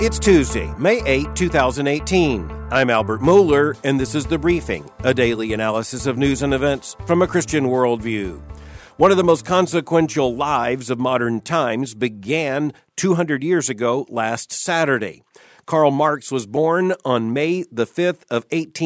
It's Tuesday, May 8, 2018. I'm Albert Mohler, and this is The Briefing, a daily analysis of news and events from a Christian worldview. One of the most consequential lives of modern times began 200 years ago last Saturday. Karl Marx was born on May the 5th of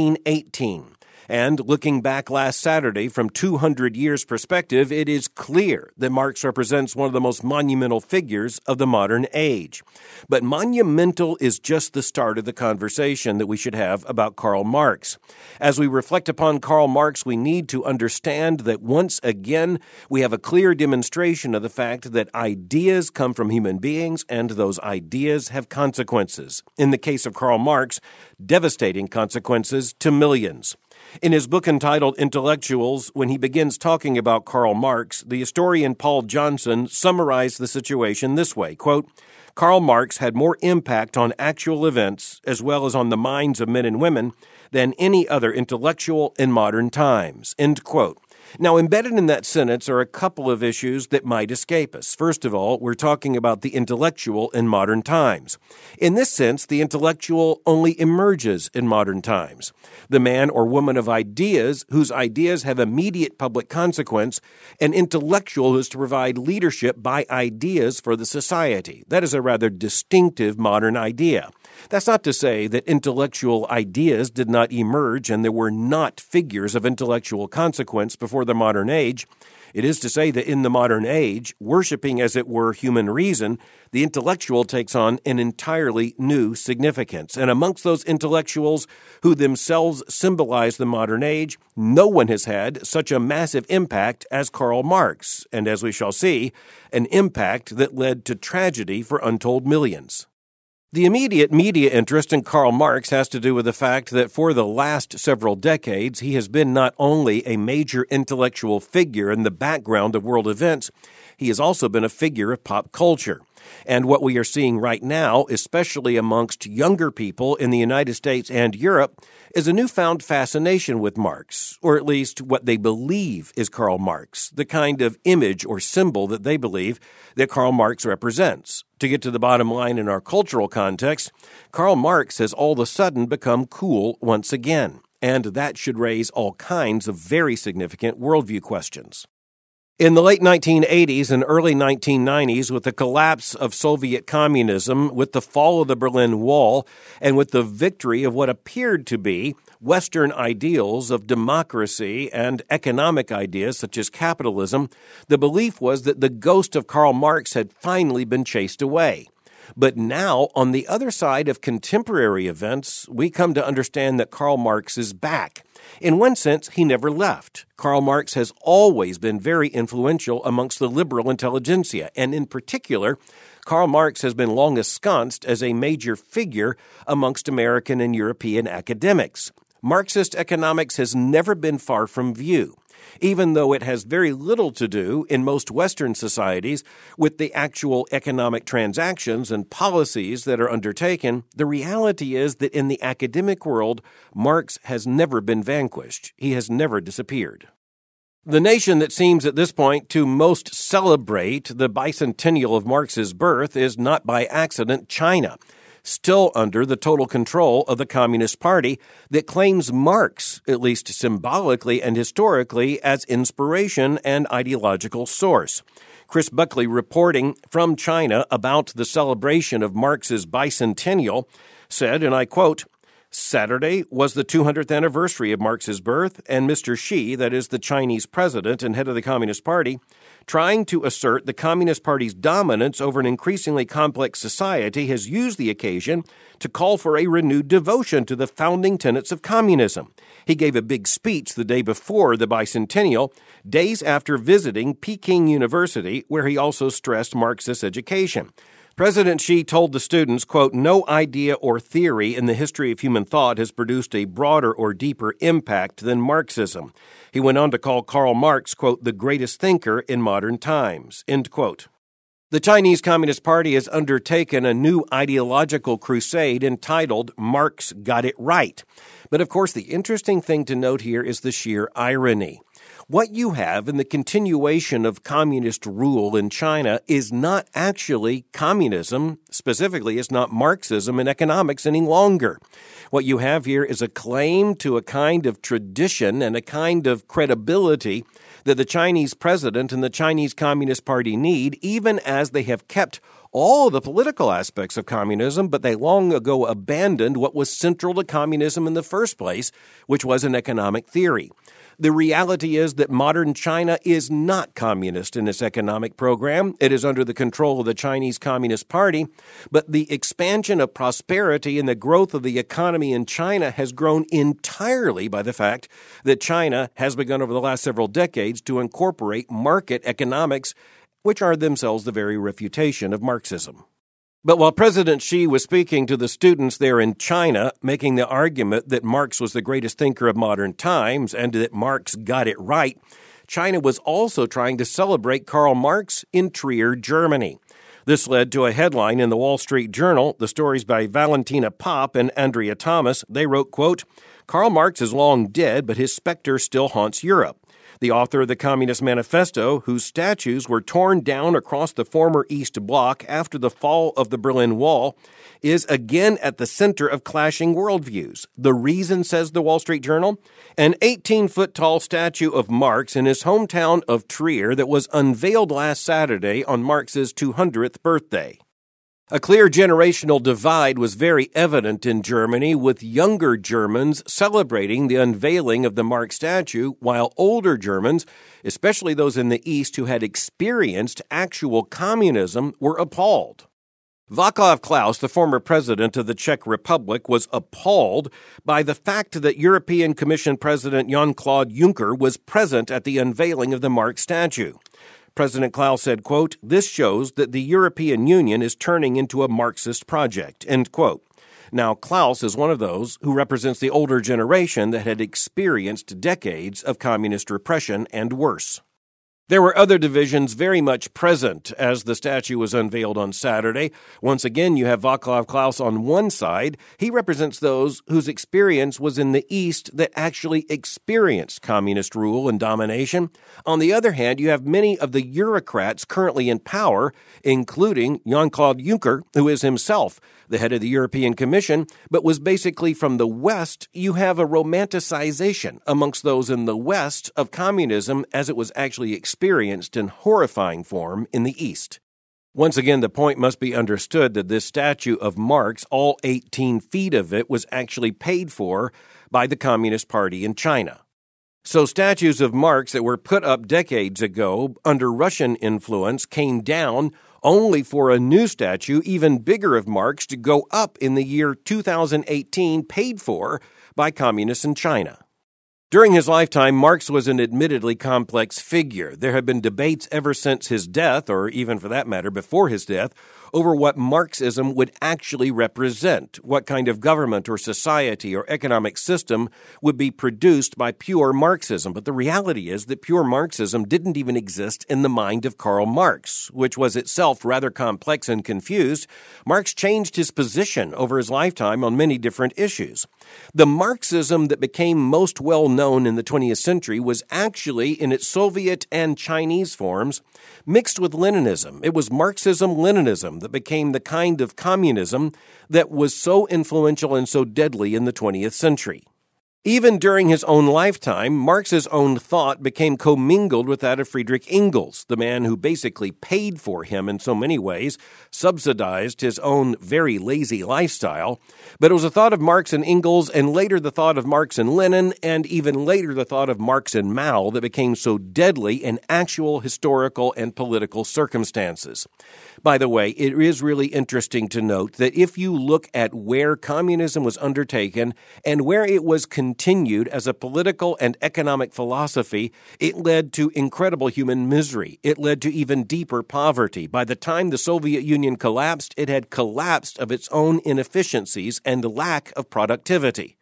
1818. And looking back last Saturday from 200 years' perspective, it is clear that Marx represents one of the most monumental figures of the modern age. But monumental is just the start of the conversation that we should have about Karl Marx. As we reflect upon Karl Marx, we need to understand that once again, we have a clear demonstration of the fact that ideas come from human beings and those ideas have consequences. In the case of Karl Marx, devastating consequences to millions. In his book entitled Intellectuals, when he begins talking about Karl Marx, the historian Paul Johnson summarized the situation this way, quote, Karl Marx had more impact on actual events as well as on the minds of men and women than any other intellectual in modern times, end quote. Now, embedded in that sentence are a couple of issues that might escape us. First of all, we're talking about the intellectual in modern times. In this sense, the intellectual only emerges in modern times. The man or woman of ideas, whose ideas have immediate public consequence, an intellectual who is to provide leadership by ideas for the society. That is a rather distinctive modern idea. That's not to say that intellectual ideas did not emerge and there were not figures of intellectual consequence before the modern age. It is to say that in the modern age, worshiping as it were human reason, the intellectual takes on an entirely new significance. And amongst those intellectuals who themselves symbolize the modern age, no one has had such a massive impact as Karl Marx, and as we shall see, an impact that led to tragedy for untold millions. The immediate media interest in Karl Marx has to do with the fact that for the last several decades, he has been not only a major intellectual figure in the background of world events, he has also been a figure of pop culture. And what we are seeing right now, especially amongst younger people in the United States and Europe, is a newfound fascination with Marx, or at least what they believe is Karl Marx, the kind of image or symbol that they believe that Karl Marx represents. To get to the bottom line in our cultural context, Karl Marx has all of a sudden become cool once again, and that should raise all kinds of very significant worldview questions. In the late 1980s and early 1990s, with the collapse of Soviet communism, with the fall of the Berlin Wall, and with the victory of what appeared to be Western ideals of democracy and economic ideas such as capitalism, the belief was that the ghost of Karl Marx had finally been chased away. But now, on the other side of contemporary events, we come to understand that Karl Marx is back. In one sense, he never left. Karl Marx has always been very influential amongst the liberal intelligentsia, and in particular, Karl Marx has been long ensconced as a major figure amongst American and European academics. Marxist economics has never been far from view, even though it has very little to do in most Western societies with the actual economic transactions and policies that are undertaken. The reality is that in the academic world, Marx has never been vanquished. He has never disappeared. The nation that seems at this point to most celebrate the bicentennial of Marx's birth is not by accident China, still under the total control of the Communist Party that claims Marx, at least symbolically and historically, as inspiration and ideological source. Chris Buckley, reporting from China about the celebration of Marx's bicentennial, said, and I quote, Saturday was the 200th anniversary of Marx's birth, and Mr. Xi, that is the Chinese president and head of the Communist Party, trying to assert the Communist Party's dominance over an increasingly complex society, has used the occasion to call for a renewed devotion to the founding tenets of communism. He gave a big speech the day before the bicentennial, days after visiting Peking University, where he also stressed Marxist education. President Xi told the students, quote, no idea or theory in the history of human thought has produced a broader or deeper impact than Marxism. He went on to call Karl Marx, quote, the greatest thinker in modern times, end quote. The Chinese Communist Party has undertaken a new ideological crusade entitled Marx Got It Right. But of course, the interesting thing to note here is the sheer irony. What you have in the continuation of communist rule in China is not actually communism. Specifically, it's not Marxism in economics any longer. What you have here is a claim to a kind of tradition and a kind of credibility that the Chinese president and the Chinese Communist Party need, even as they have kept all the political aspects of communism, but they long ago abandoned what was central to communism in the first place, which was an economic theory. The reality is that modern China is not communist in its economic program. It is under the control of the Chinese Communist Party, but the expansion of prosperity and the growth of the economy in China has grown entirely by the fact that China has begun over the last several decades to incorporate market economics, which are themselves the very refutation of Marxism. But while President Xi was speaking to the students there in China, making the argument that Marx was the greatest thinker of modern times and that Marx got it right, China was also trying to celebrate Karl Marx in Trier, Germany. This led to a headline in the Wall Street Journal, the stories by Valentina Popp and Andrea Thomas. They wrote, quote, "Karl Marx is long dead, but his specter still haunts Europe." The author of the Communist Manifesto, whose statues were torn down across the former East Bloc after the fall of the Berlin Wall, is again at the center of clashing worldviews. The reason, says the Wall Street Journal, an 18-foot-tall statue of Marx in his hometown of Trier that was unveiled last Saturday on Marx's 200th birthday. A clear generational divide was very evident in Germany, with younger Germans celebrating the unveiling of the Marx statue, while older Germans, especially those in the East who had experienced actual communism, were appalled. Václav Klaus, the former president of the Czech Republic, was appalled by the fact that European Commission President Jean-Claude Juncker was present at the unveiling of the Marx statue. President Klaus said, quote, "This shows that the European Union is turning into a Marxist project," end quote. Now, Klaus is one of those who represents the older generation that had experienced decades of communist repression and worse. There were other divisions very much present as the statue was unveiled on Saturday. Once again, you have Václav Klaus on one side. He represents those whose experience was in the East that actually experienced communist rule and domination. On the other hand, you have many of the bureaucrats currently in power, including Jean-Claude Juncker, who is himself the head of the European Commission, but was basically from the West. You have a romanticization amongst those in the West of communism as it was actually experienced in horrifying form in the East. Once again, the point must be understood that this statue of Marx, all 18 feet of it, was actually paid for by the Communist Party in China. So statues of Marx that were put up decades ago under Russian influence came down only for a new statue, even bigger, of Marx to go up in the year 2018, paid for by communists in China. During his lifetime, Marx was an admittedly complex figure. There have been debates ever since his death, or even for that matter before his death, over what Marxism would actually represent, what kind of government or society or economic system would be produced by pure Marxism. But the reality is that pure Marxism didn't even exist in the mind of Karl Marx, which was itself rather complex and confused. Marx changed his position over his lifetime on many different issues. The Marxism that became most well known in the 20th century was actually, in its Soviet and Chinese forms, mixed with Leninism. It was Marxism-Leninism that became the kind of communism that was so influential and so deadly in the 20th century. Even during his own lifetime, Marx's own thought became commingled with that of Friedrich Engels, the man who basically paid for him in so many ways, subsidized his own very lazy lifestyle. But it was a thought of Marx and Engels, and later the thought of Marx and Lenin, and even later the thought of Marx and Mao that became so deadly in actual historical and political circumstances. By the way, it is really interesting to note that if you look at where communism was undertaken and where it was continued as a political and economic philosophy, it led to incredible human misery. It led to even deeper poverty. By the time the Soviet Union collapsed, it had collapsed of its own inefficiencies and lack of productivity.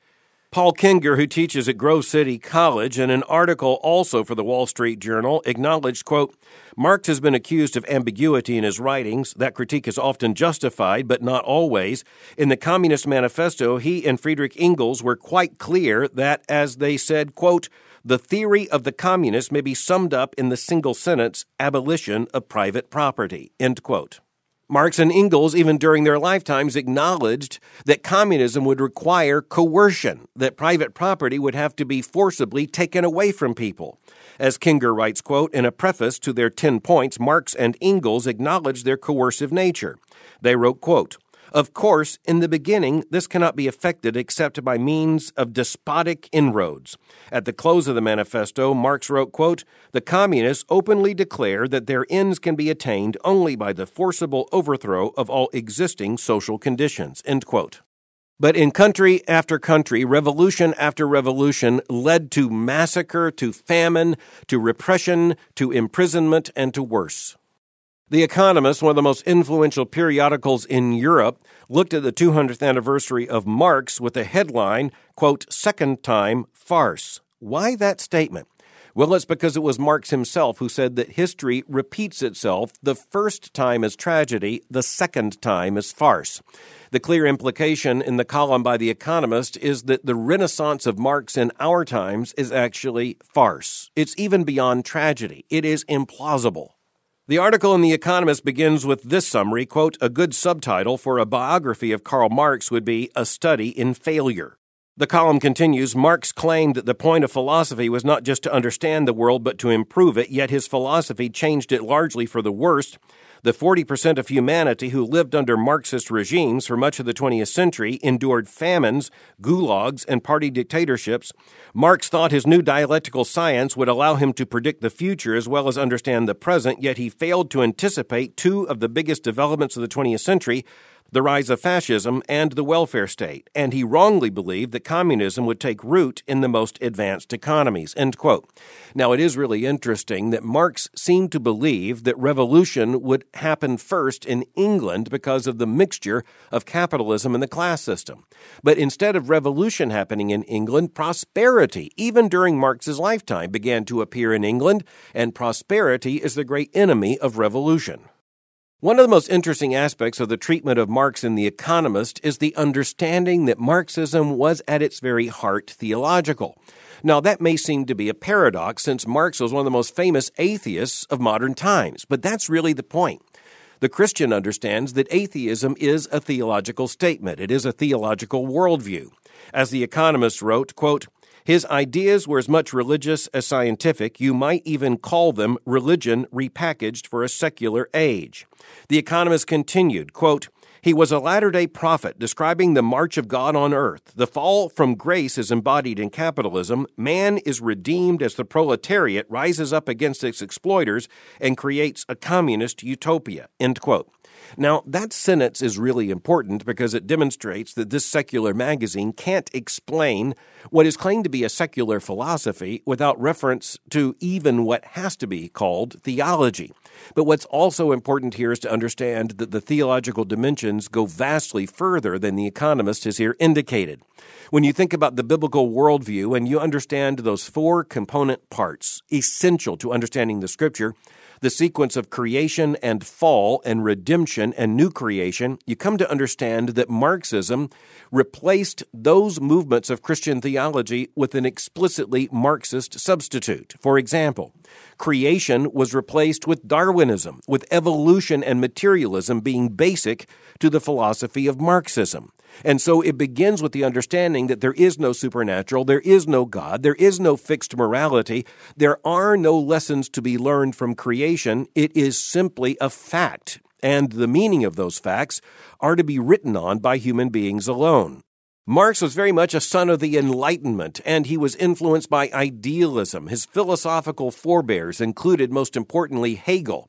Paul Kinger, who teaches at Grove City College, in an article also for the Wall Street Journal, acknowledged, quote, Marx has been accused of ambiguity in his writings. That critique is often justified, but not always. In the Communist Manifesto, he and Friedrich Engels were quite clear that, as they said, quote, the theory of the communists may be summed up in the single sentence, abolition of private property, end quote. Marx and Engels, even during their lifetimes, acknowledged that communism would require coercion, that private property would have to be forcibly taken away from people. As Kinger writes, quote, in a preface to their 10 points, Marx and Engels acknowledged their coercive nature. They wrote, quote, of course, in the beginning, this cannot be effected except by means of despotic inroads. At the close of the manifesto, Marx wrote, quote, the communists openly declare that their ends can be attained only by the forcible overthrow of all existing social conditions, end quote. But in country after country, revolution after revolution led to massacre, to famine, to repression, to imprisonment, and to worse. The Economist, one of the most influential periodicals in Europe, looked at the 200th anniversary of Marx with the headline, quote, second time farce. Why that statement? Well, it's because it was Marx himself who said that history repeats itself. The first time is tragedy, the second time is farce. The clear implication in the column by The Economist is that the renaissance of Marx in our times is actually farce. It's even beyond tragedy. It is implausible. The article in The Economist begins with this summary, quote, a good subtitle for a biography of Karl Marx would be A Study in Failure. The column continues, Marx claimed that the point of philosophy was not just to understand the world but to improve it, yet his philosophy changed it largely for the worst. The 40% of humanity who lived under Marxist regimes for much of the 20th century endured famines, gulags, and party dictatorships. Marx thought his new dialectical science would allow him to predict the future as well as understand the present, yet he failed to anticipate two of the biggest developments of the 20th century, the rise of fascism and the welfare state, and he wrongly believed that communism would take root in the most advanced economies, end quote. Now, it is really interesting that Marx seemed to believe that revolution would happen first in England because of the mixture of capitalism and the class system. But instead of revolution happening in England, prosperity, even during Marx's lifetime, began to appear in England, and prosperity is the great enemy of revolution. One of the most interesting aspects of the treatment of Marx in The Economist is the understanding that Marxism was at its very heart theological. Now, that may seem to be a paradox since Marx was one of the most famous atheists of modern times, but that's really the point. The Christian understands that atheism is a theological statement. It is a theological worldview. As The Economist wrote, quote, his ideas were as much religious as scientific. You might even call them religion repackaged for a secular age. The Economist continued, quote, he was a latter-day prophet describing the march of God on earth. The fall from grace is embodied in capitalism. Man is redeemed as the proletariat rises up against its exploiters and creates a communist utopia, end quote. Now, that sentence is really important because it demonstrates that this secular magazine can't explain what is claimed to be a secular philosophy without reference to even what has to be called theology. But what's also important here is to understand that the theological dimensions go vastly further than The Economist has here indicated. When you think about the biblical worldview and you understand those four component parts essential to understanding the Scripture, the sequence of creation and fall and redemption and new creation, you come to understand that Marxism replaced those movements of Christian theology with an explicitly Marxist substitute. For example, creation was replaced with Darwinism, with evolution and materialism being basic to the philosophy of Marxism. And so it begins with the understanding that there is no supernatural, there is no God, there is no fixed morality, there are no lessons to be learned from creation. It is simply a fact, and the meaning of those facts are to be written on by human beings alone. Marx was very much a son of the Enlightenment, and he was influenced by idealism. His philosophical forebears included, most importantly, Hegel,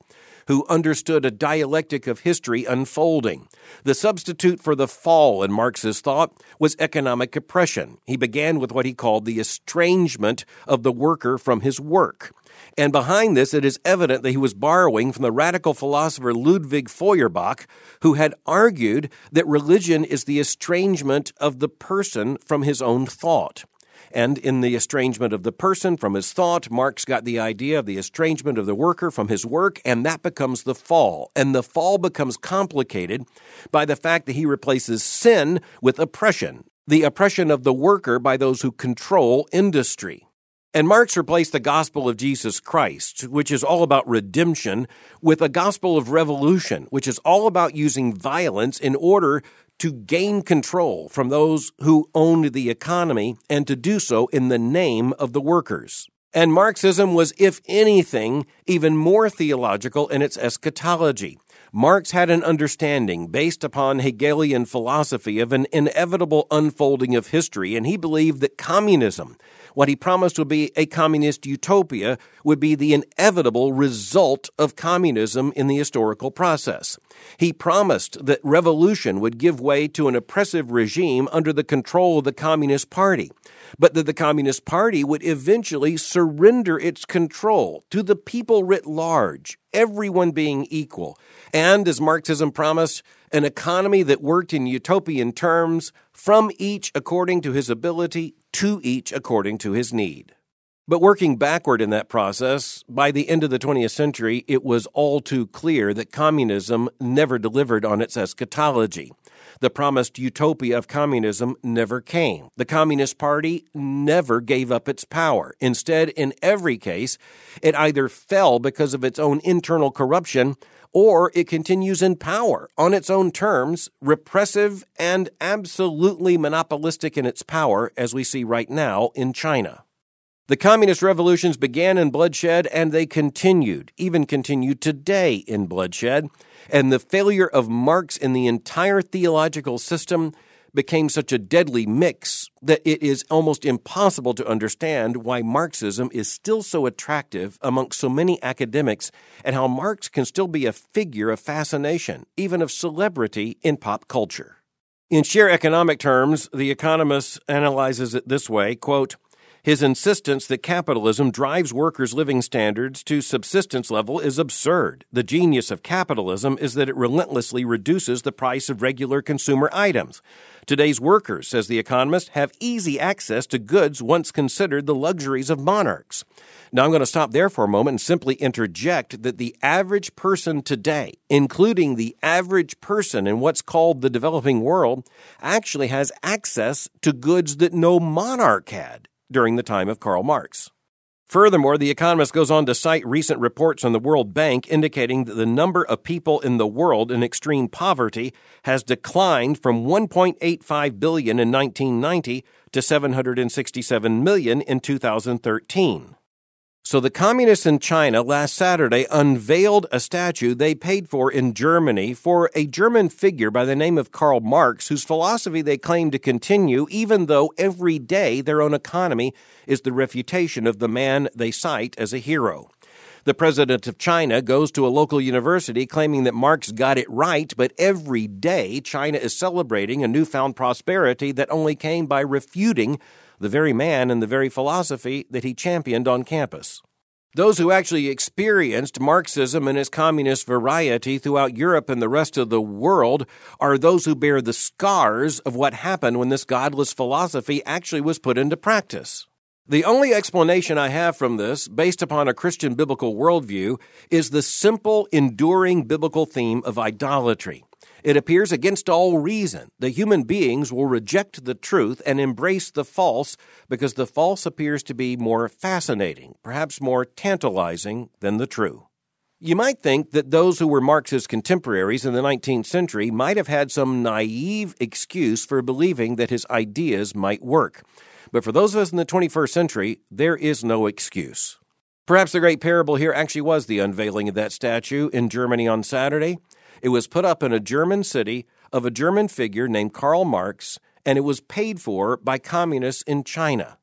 who understood a dialectic of history unfolding. The substitute for the fall in Marx's thought was economic oppression. He began with what he called the estrangement of the worker from his work. And behind this, it is evident that he was borrowing from the radical philosopher Ludwig Feuerbach, who had argued that religion is the estrangement of the person from his own thought. And in the estrangement of the person from his thought, Marx got the idea of the estrangement of the worker from his work, and that becomes the fall. And the fall becomes complicated by the fact that he replaces sin with oppression, the oppression of the worker by those who control industry. And Marx replaced the gospel of Jesus Christ, which is all about redemption, with a gospel of revolution, which is all about using violence in order to gain control from those who owned the economy and to do so in the name of the workers. And Marxism was, if anything, even more theological in its eschatology. Marx had an understanding based upon Hegelian philosophy of an inevitable unfolding of history, and he believed that communism, what he promised would be a communist utopia, would be the inevitable result of communism in the historical process. He promised that revolution would give way to an oppressive regime under the control of the Communist Party, but that the Communist Party would eventually surrender its control to the people writ large, everyone being equal, and, as Marxism promised, an economy that worked in utopian terms, from each according to his ability, to each according to his need. But working backward in that process, by the end of the 20th century, it was all too clear that communism never delivered on its eschatology. The promised utopia of communism never came. The Communist Party never gave up its power. Instead, in every case, it either fell because of its own internal corruption, or it continues in power on its own terms, repressive and absolutely monopolistic in its power, as we see right now in China. The communist revolutions began in bloodshed, and they even continue today in bloodshed. And the failure of Marx in the entire theological system became such a deadly mix that it is almost impossible to understand why Marxism is still so attractive amongst so many academics, and how Marx can still be a figure of fascination, even of celebrity, in pop culture. In sheer economic terms, The Economist analyzes it this way, quote, "His insistence that capitalism drives workers' living standards to subsistence level is absurd. The genius of capitalism is that it relentlessly reduces the price of regular consumer items. Today's workers, says The Economist, have easy access to goods once considered the luxuries of monarchs." Now, I'm going to stop there for a moment and simply interject that the average person today, including the average person in what's called the developing world, actually has access to goods that no monarch had during the time of Karl Marx. Furthermore, The Economist goes on to cite recent reports from the World Bank indicating that the number of people in the world in extreme poverty has declined from 1.85 billion in 1990 to 767 million in 2013. So the communists in China last Saturday unveiled a statue they paid for in Germany for a German figure by the name of Karl Marx, whose philosophy they claim to continue even though every day their own economy is the refutation of the man they cite as a hero. The president of China goes to a local university claiming that Marx got it right, but every day China is celebrating a newfound prosperity that only came by refuting the very man and the very philosophy that he championed on campus. Those who actually experienced Marxism and its communist variety throughout Europe and the rest of the world are those who bear the scars of what happened when this godless philosophy actually was put into practice. The only explanation I have from this, based upon a Christian biblical worldview, is the simple, enduring biblical theme of idolatry. It appears against all reason that human beings will reject the truth and embrace the false because the false appears to be more fascinating, perhaps more tantalizing than the true. You might think that those who were Marx's contemporaries in the 19th century might have had some naive excuse for believing that his ideas might work. But for those of us in the 21st century, there is no excuse. Perhaps the great parable here actually was the unveiling of that statue in Germany on Saturday. It was put up in a German city of a German figure named Karl Marx, and it was paid for by communists in China.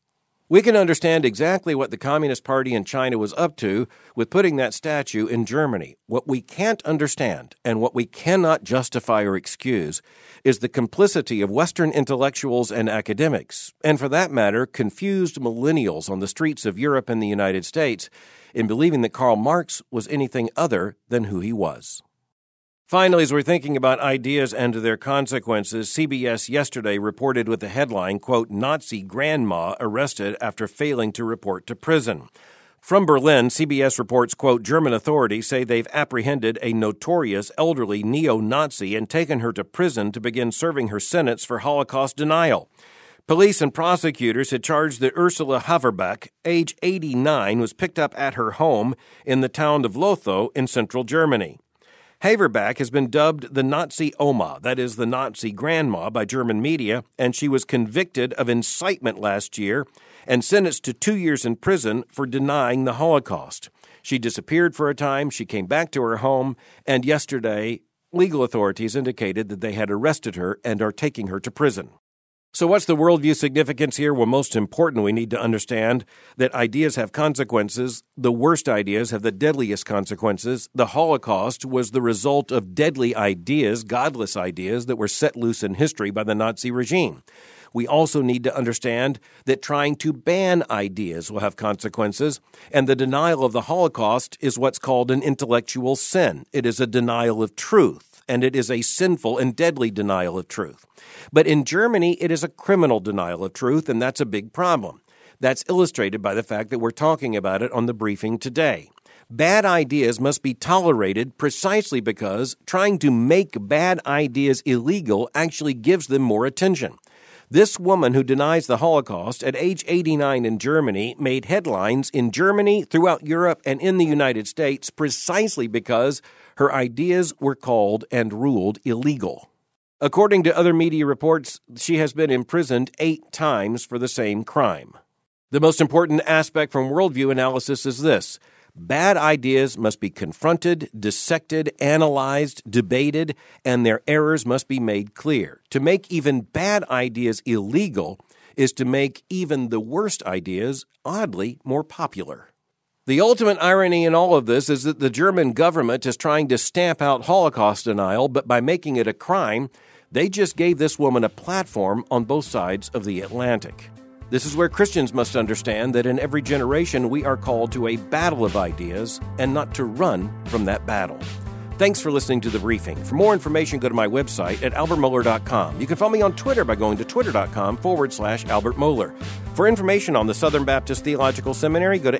We can understand exactly what the Communist Party in China was up to with putting that statue in Germany. What we can't understand and what we cannot justify or excuse is the complicity of Western intellectuals and academics, and for that matter, confused millennials on the streets of Europe and the United States in believing that Karl Marx was anything other than who he was. Finally, as we're thinking about ideas and their consequences, CBS yesterday reported with the headline, quote, Nazi grandma arrested after failing to report to prison. From Berlin, CBS reports, quote, German authorities say they've apprehended a notorious elderly neo-Nazi and taken her to prison to begin serving her sentence for Holocaust denial. Police and prosecutors had charged that Ursula Haverbeck, age 89, was picked up at her home in the town of Lotho in central Germany. Haverbeck has been dubbed the Nazi Oma, that is, the Nazi grandma, by German media, and she was convicted of incitement last year and sentenced to 2 years in prison for denying the Holocaust. She disappeared for a time, she came back to her home, and yesterday, legal authorities indicated that they had arrested her and are taking her to prison. So what's the worldview significance here? Well, most important, we need to understand that ideas have consequences. The worst ideas have the deadliest consequences. The Holocaust was the result of deadly ideas, godless ideas, that were set loose in history by the Nazi regime. We also need to understand that trying to ban ideas will have consequences, and the denial of the Holocaust is what's called an intellectual sin. It is a denial of truth, and it is a sinful and deadly denial of truth. But in Germany, it is a criminal denial of truth, and that's a big problem. That's illustrated by the fact that we're talking about it on the briefing today. Bad ideas must be tolerated precisely because trying to make bad ideas illegal actually gives them more attention. This woman who denies the Holocaust at age 89 in Germany made headlines in Germany, throughout Europe, and in the United States precisely because her ideas were called and ruled illegal. According to other media reports, she has been imprisoned 8 times for the same crime. The most important aspect from worldview analysis is this. Bad ideas must be confronted, dissected, analyzed, debated, and their errors must be made clear. To make even bad ideas illegal is to make even the worst ideas, oddly, more popular. The ultimate irony in all of this is that the German government is trying to stamp out Holocaust denial, but by making it a crime, they just gave this woman a platform on both sides of the Atlantic. This is where Christians must understand that in every generation we are called to a battle of ideas and not to run from that battle. Thanks for listening to The Briefing. For more information, go to my website at albertmohler.com. You can follow me on Twitter by going to twitter.com/Albert Mohler. For information on the Southern Baptist Theological Seminary, go to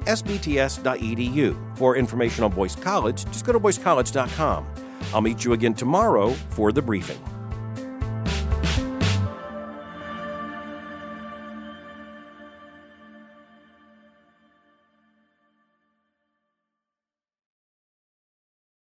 sbts.edu. For information on Boyce College, just go to boycecollege.com. I'll meet you again tomorrow for The Briefing.